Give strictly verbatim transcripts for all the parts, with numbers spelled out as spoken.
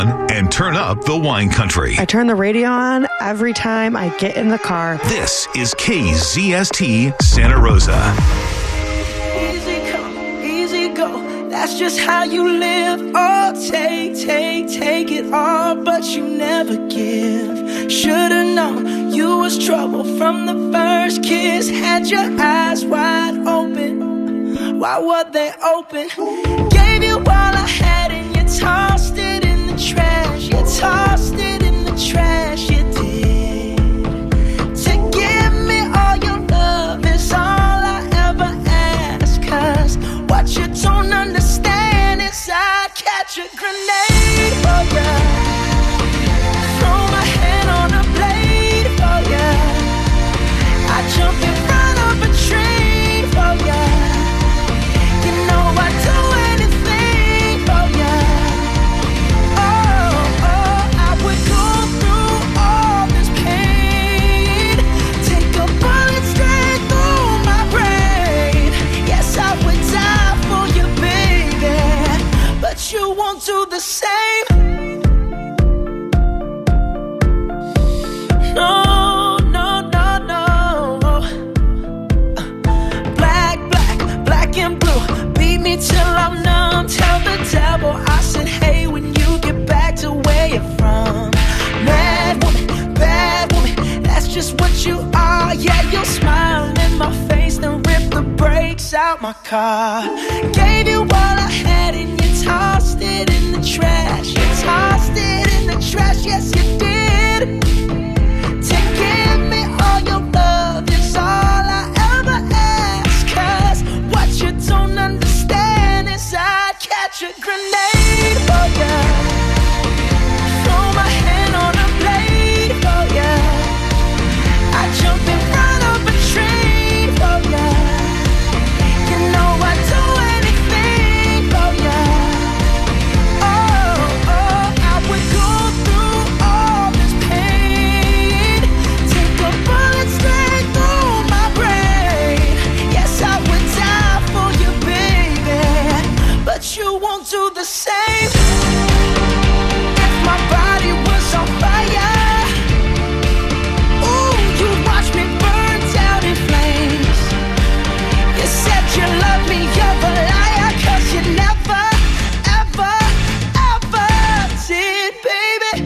and turn up the wine country. I turn the radio on every time I get in the car. This is K Z S T Santa Rosa. Easy come, easy go. That's just how you live. Oh, take, take, take it all, but you never give. Should've known you was trouble from the first kiss. Had your eyes wide open. Why were they open? Gave you all I had and you tossed it in the trash. You tossed it in the trash, you did. To give me all your love is all I ever ask. Cause what you don't understand is I catch a grenade for ya. Throw my hand on a blade for ya. I jump in front of a train for ya. You know I'd do anything for ya. Oh, oh, I would go through all this pain. Take a bullet straight through my brain. Yes, I would die for you, baby, but you won't do the same. No, no, no, no. Black, black, black and blue. Beat me till I'm numb. Tell the devil I said, hey, when you get back to where you're from. Mad woman, bad woman, that's just what you are. Yeah, you'll smile in my face, then rip the brakes out my car. Gave you all I had and you tossed it in the trash. You tossed it in the trash, yes you did. To give me all your love is all I ever ask. Cause what you don't understand is I'd catch a grenade for ya. Throw my hand on a blade for ya. I jump in front of a train for ya. You know I'd do anything for ya. Oh, oh, I would go through all this pain. Take a bullet straight through my brain. Yes, I would die for you, baby, but you won't do the same. If my body was on fire, ooh, you'd watch me burn down in flames. You said you loved me, you're a liar, cause you never, ever, ever did, baby.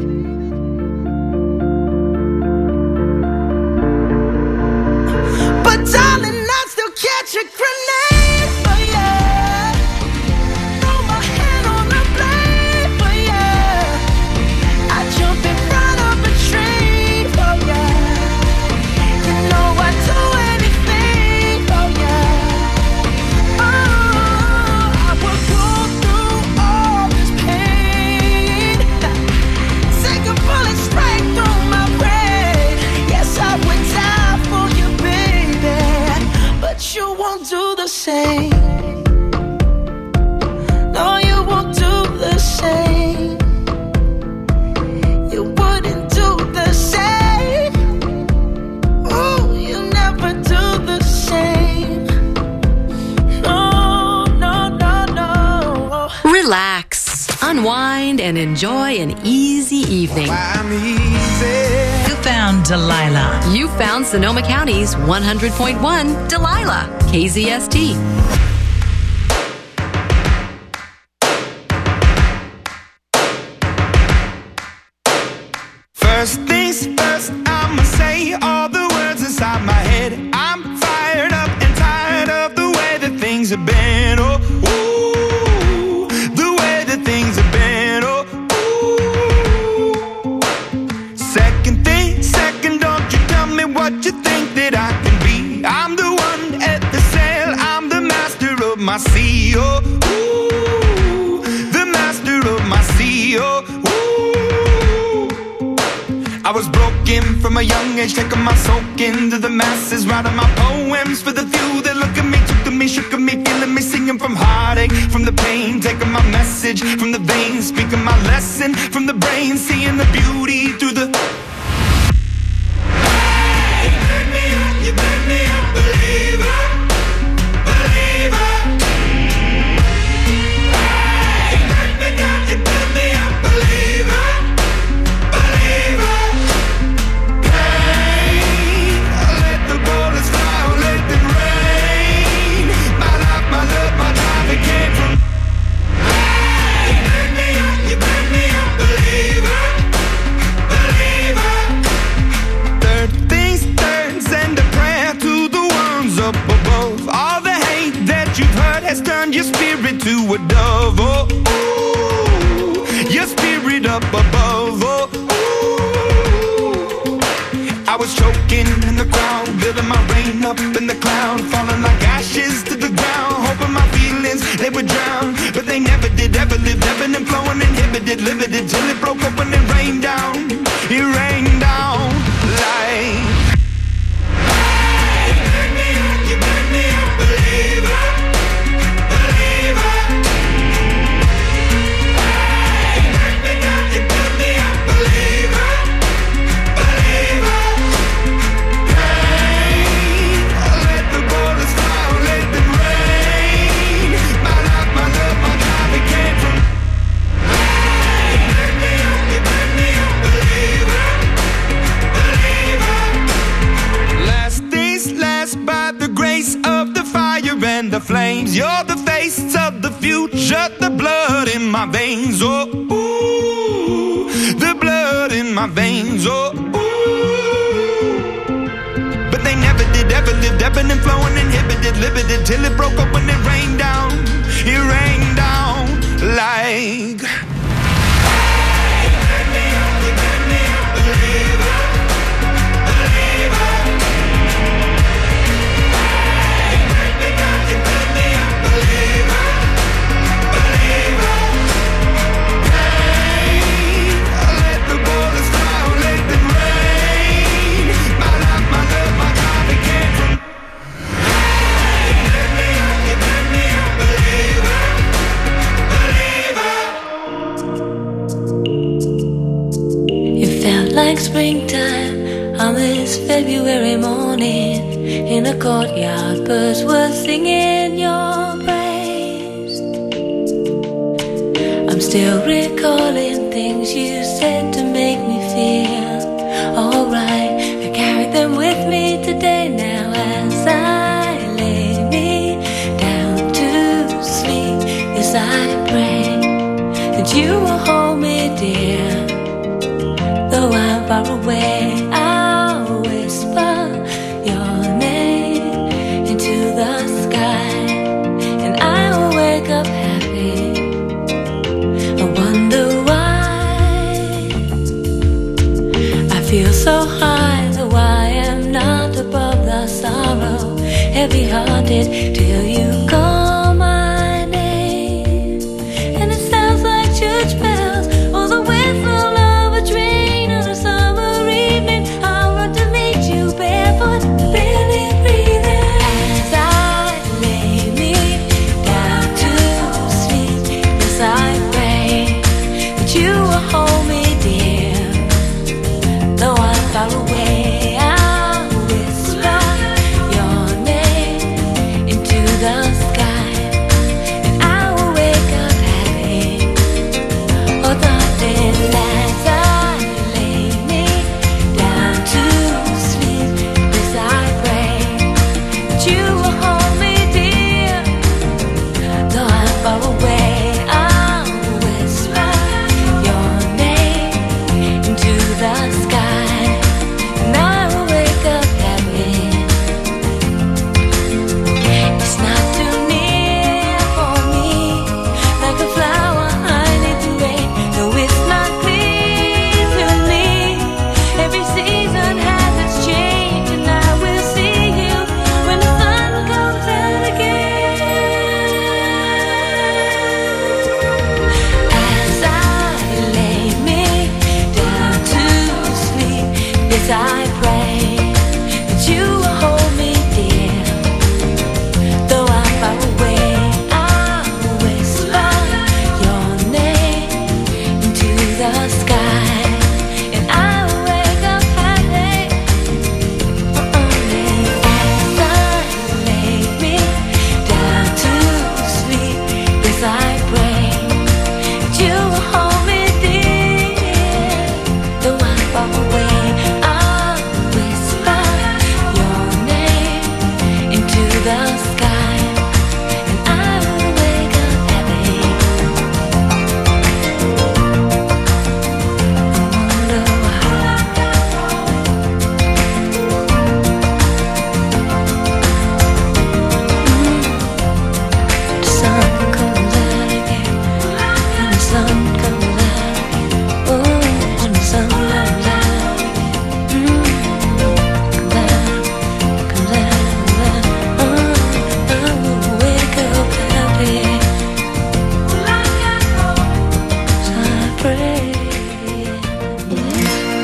But darling, I'd still catch a grenade for ya. Throw my hand on the blade for ya. I jump in front of a train for ya. You know I'd do anything for ya. Oh, I would go through all this pain. Take a bullet straight through my brain. Yes, I would die for you, baby, but you won't do the same. No, you won't do the same. You wouldn't do the same. Ooh, you never do the same. No, no, no, no. Relax, unwind, and enjoy an easy evening. I'm easy. You found Delilah. You found Sonoma County's one hundred point one Delilah, K Z S T. First things first, I'ma say all the words inside my head. I'm fired up and tired of the way that things have been. Oh, ooh, the way that things have been. Oh, ooh. Second thing, second, don't you tell me what you think that I can be. I'm the one at the sail, I'm the master of my sea. Oh, ooh, the master of my sea. Oh, ooh. I was broken from a young age, taking my soak into the masses, writing my poems for the few that look at me, took to me, shook at me, feeling me, singing from heartache, from the pain, taking my message from the veins, speaking my lesson from the brain, seeing the beauty through the. Hey, you turn me up, you turn me up, believer, believer. Hey, you turn me up, you turn me up, believer. a dove, oh, ooh, your spirit up above, oh, ooh. I was choking in the crowd, building my rain up in the cloud, falling like ashes to the ground, hoping my feelings, they would drown, but they never did, ever lived, ebbing and flowing, inhibited, limited, till it broke open and rained down, it rained down like. The flames, you're the face of the future, the blood in my veins, oh, ooh, the blood in my veins, oh, ooh. But they never did, ever lived, ebbing and flowing, inhibited, limited, till it broke up when it rained down, it rained down like. Hey, turn me up, you turn me up, believer, believer. Like springtime on this February morning, in a courtyard birds were singing your praise. I'm still recalling things you said to make me feel alright. I carry them with me today now as I lay me down to sleep. Yes, I pray that you will hold me dear. Though I'm far away, I'll whisper your name into the sky, and I will wake up happy. I wonder why I feel so high, though I am not above the sorrow, heavy-hearted till you call my name, and it sounds like church bells or the whistle of a train.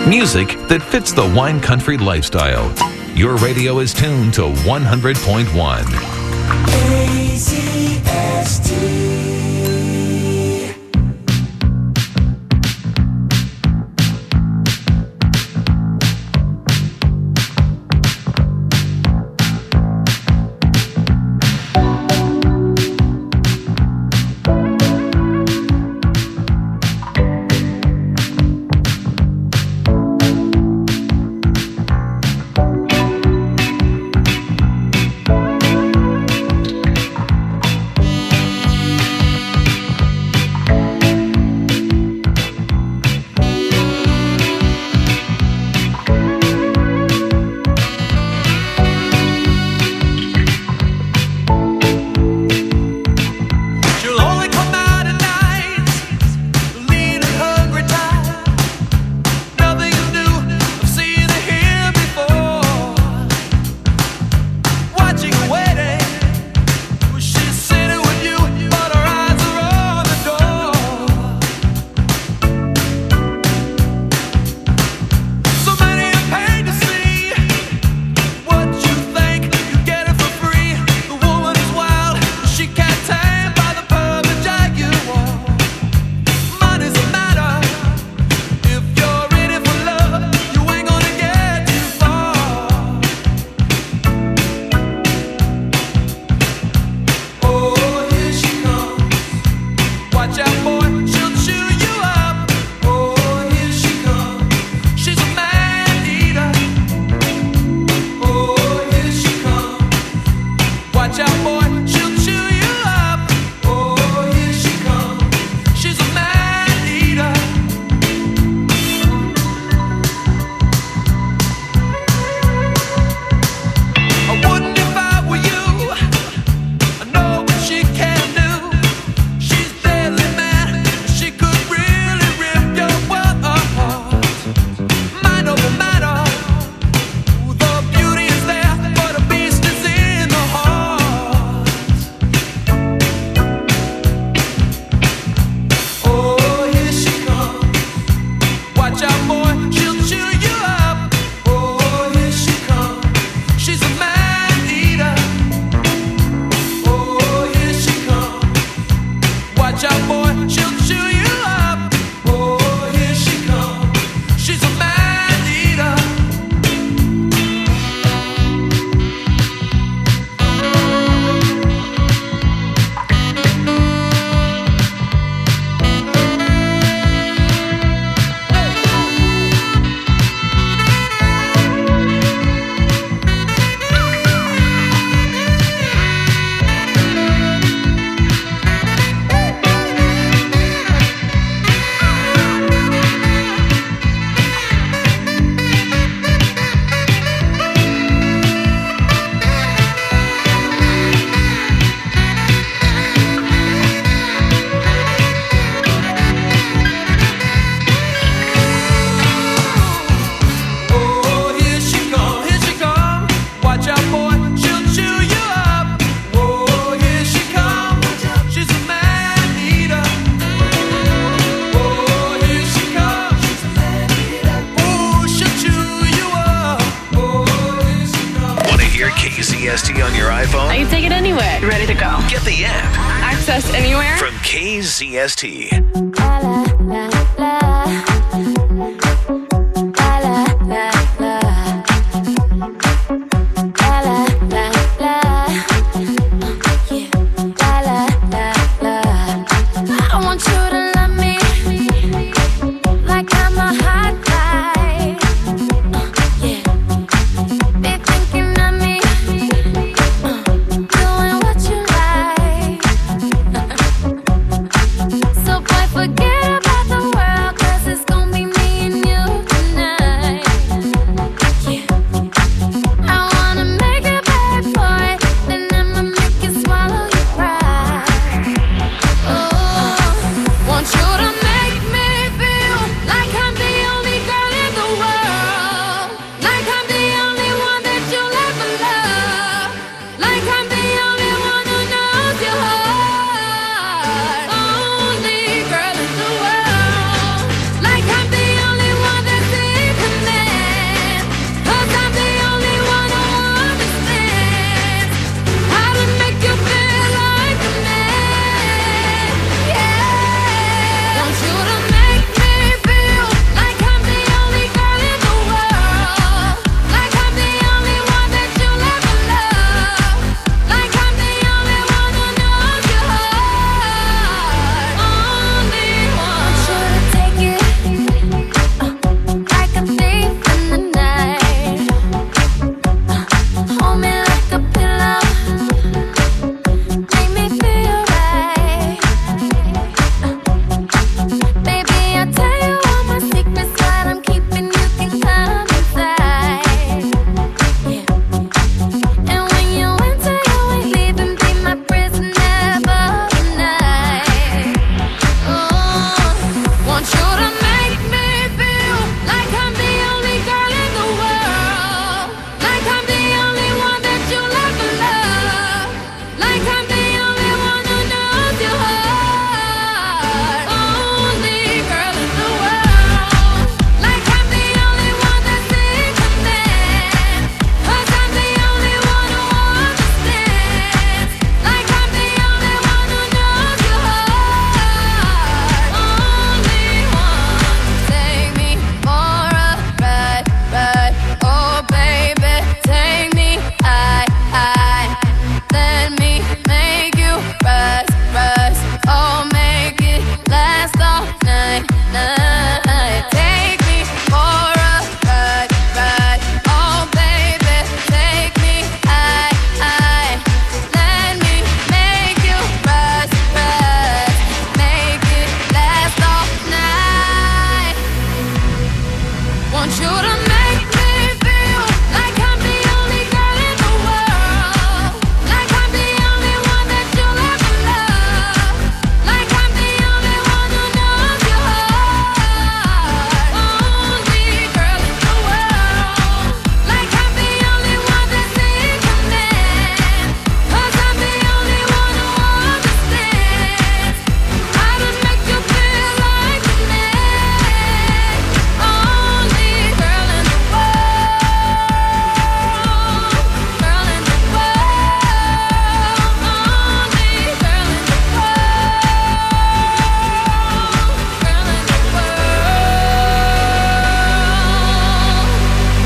Music that fits the wine country lifestyle. Your radio is tuned to one hundred point one. K Z S T. On your iPhone? I can take it anywhere. Ready to go. Get the app. Access anywhere. From K Z S T. So boy, forget about the world.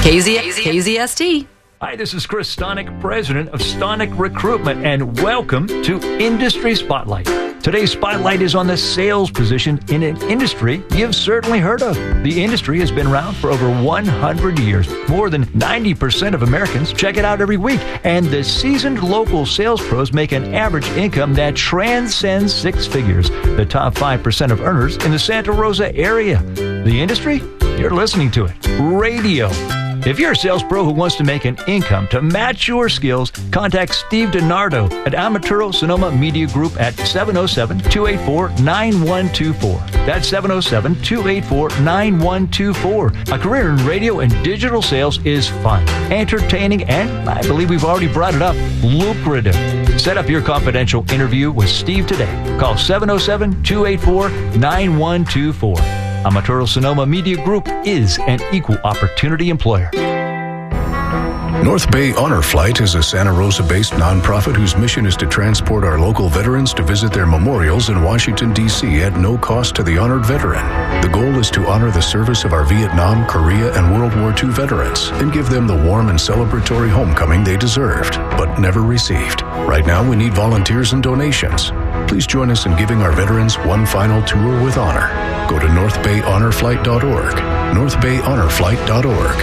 K Z K Z S T. Hi, this is Chris Stonick, president of Stonick Recruitment, and welcome to Industry Spotlight. Today's spotlight is on the sales position in an industry you've certainly heard of. The industry has been around for over one hundred years. More than ninety percent of Americans check it out every week, and the seasoned local sales pros make an average income that transcends six figures. The top five percent of earners in the Santa Rosa area. The industry? You're listening to it. Radio. If you're a sales pro who wants to make an income to match your skills, contact Steve DiNardo at Amaturo Sonoma Media Group at seven oh seven, two eight four, nine one two four. That's seven oh seven, two eight four, nine one two four. A career in radio and digital sales is fun, entertaining, and I believe we've already brought it up, lucrative. Set up your confidential interview with Steve today. Call seven oh seven, two eight four, nine one two four. Amaturo Sonoma Media Group is an equal opportunity employer. North Bay Honor Flight is a Santa Rosa-based nonprofit whose mission is to transport our local veterans to visit their memorials in Washington, D C at no cost to the honored veteran. The goal is to honor the service of our Vietnam, Korea, and World War Two veterans and give them the warm and celebratory homecoming they deserved, but never received. Right now, we need volunteers and donations. Please join us in giving our veterans one final tour with honor. Go to north bay honor flight dot org, north bay honor flight dot org.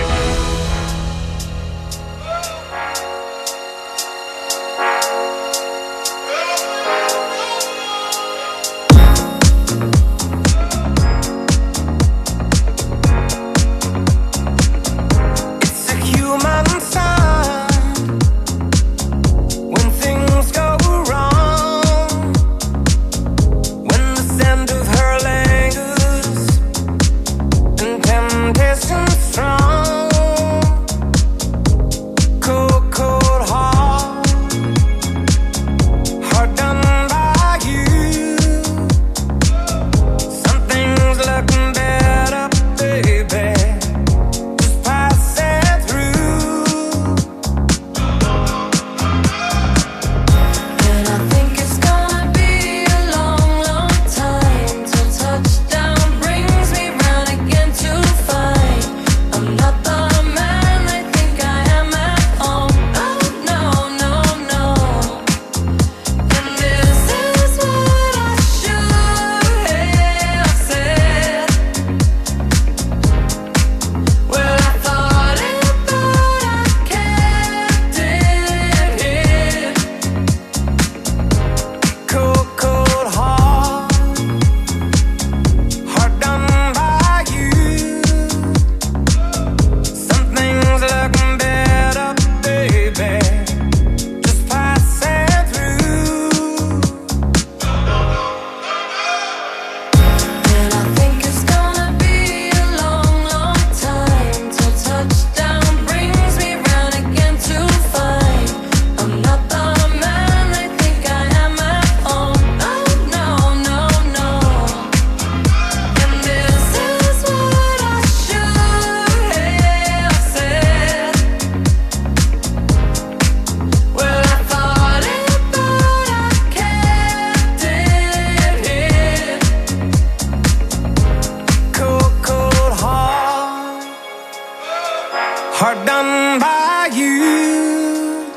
Hard done by you.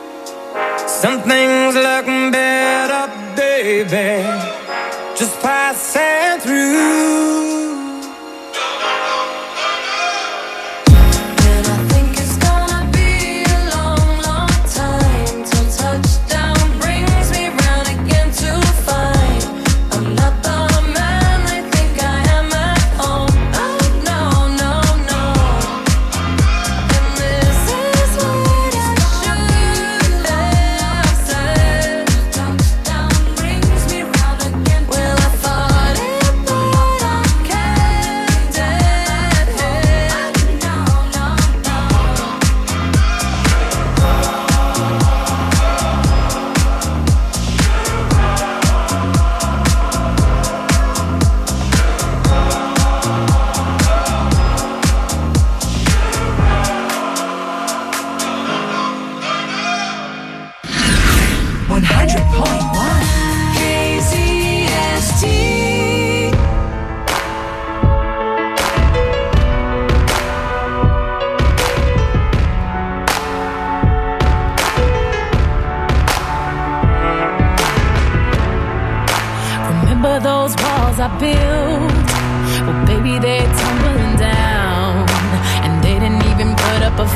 Some things look better, baby, just passing through.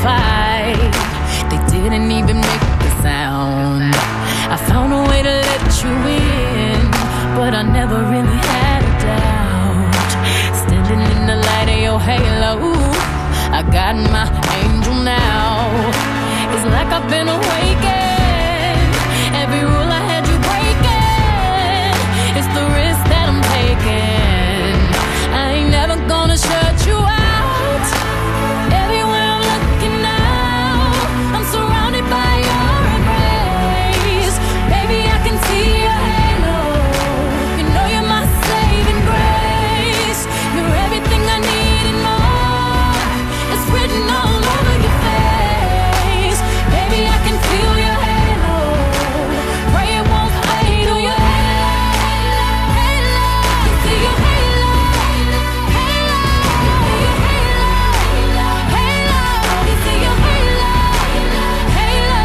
fight. They didn't even make the sound. I found a way to let you in, but I never really had a doubt. Standing in the light of your halo, I got my angel now. It's like I've been awakened. Every rule I had you breaking. It's the risk that I'm taking. I ain't never gonna shut you out. Everywhere I'm looking now, I'm surrounded by your embrace. Baby, I can see your halo. You know you're my saving grace. You're everything I need and more. It's written all over your face. Baby, I can feel your halo. Pray it won't fade. Oh, your halo, halo. You see your halo, halo, your halo, halo. You see your halo, halo.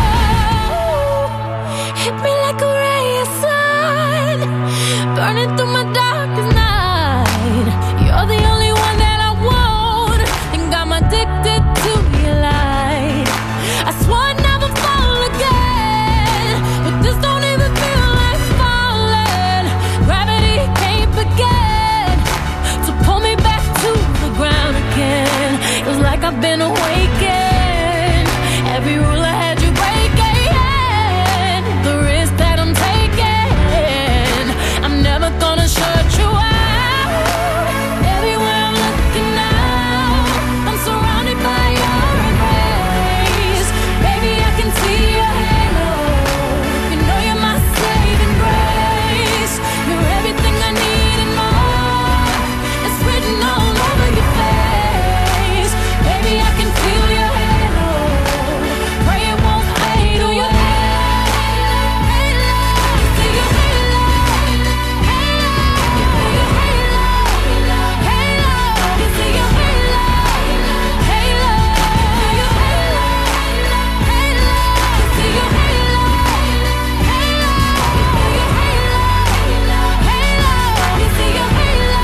Hit me like a ray of sun, burning through my darkest night. You're the only one that I want, think I'm addicted to your light. I swore I'd never fall again, but this don't even feel like falling. Gravity can't begin to pull me back to the ground again. It was like I've been awakened. Every rule I had you breaking, the risk that I'm taking. I'm never gonna shut you out. Everywhere I'm looking now, I'm surrounded by your embrace. Baby, I can see your halo. You know you're my saving grace. You're everything I need and more. It's written all over your face. Baby, I can feel your halo. Pray it won't fade. Oh, your halo, halo. You see your halo, halo. Your halo, halo. You see your halo, halo. Your halo, halo. You see your halo, halo. Your halo, halo. You see your halo,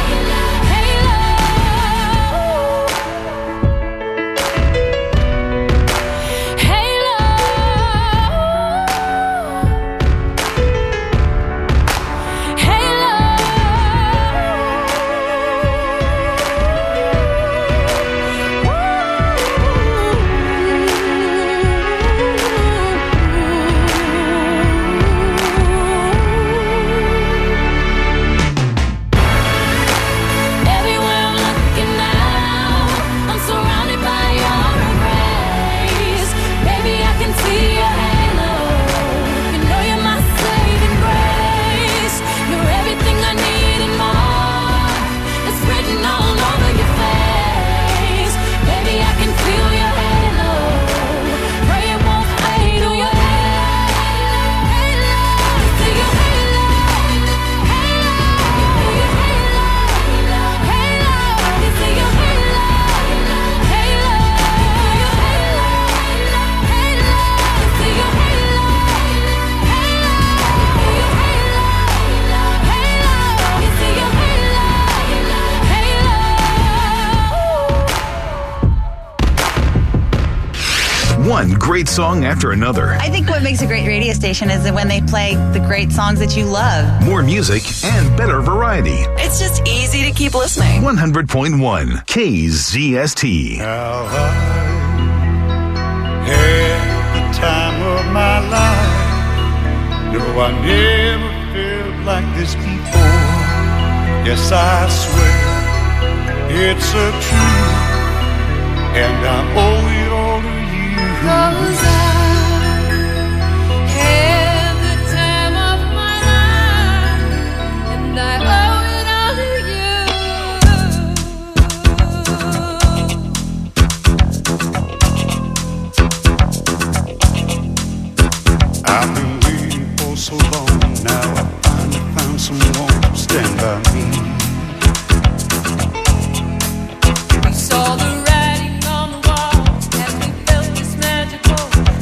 everywhere I'm looking now, I'm surrounded by your embrace. Baby, I can see your halo. You know you're my saving grace. You're everything I need and more. It's written all over your face. Baby, I can feel your halo. Pray it won't fade. Oh, your halo, halo. You see your halo, halo. Your halo, halo. You see your halo, halo. Your halo, halo. You see your halo, halo. Your halo, halo. You see your halo, halo. One great song after another. I think what makes a great radio station is that when they play the great songs that you love. More music and better variety. It's just easy to keep listening. one hundred point one K Z S T. How I had the time of my life. No, I never felt like this before. Yes, I swear it's a truth, and I owe it all to you. 'Cause I had the time of my life, and I owe it all to you. I've been waiting for so long. Now I finally found someone to stand by me. We saw the writing on the wall, and we felt this magical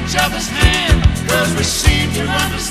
each other's hand, 'cause we seem to understand.